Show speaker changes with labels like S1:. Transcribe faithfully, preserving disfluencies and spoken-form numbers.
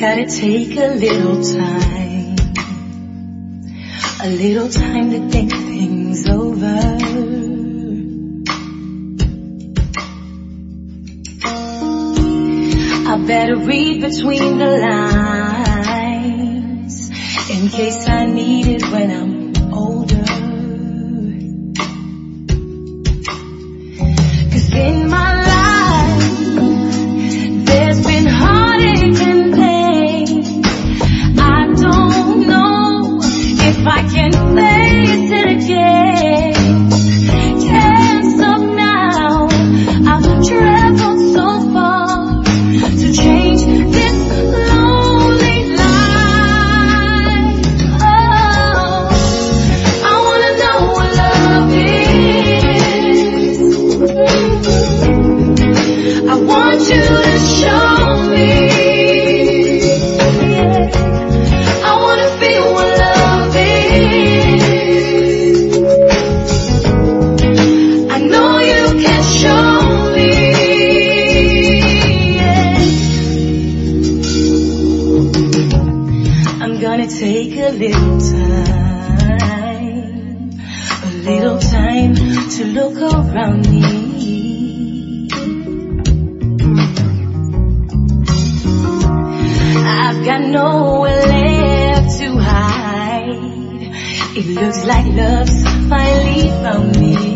S1: Gotta take a little time, a little time to think things over. I better read between the lines in case I need it when I'm older. 'Cause in my life there's been heartache and pain. I don't know if I can face it again. Can't stop now. I've traveled so far to change this lonely life. Oh, I wanna know what love is. I want you to show me. Yeah. I wanna feel what love is. I know you can show me. I'm gonna take a little time, a little time to look around me. I've got nowhere left to hide. It looks like love's finally found me.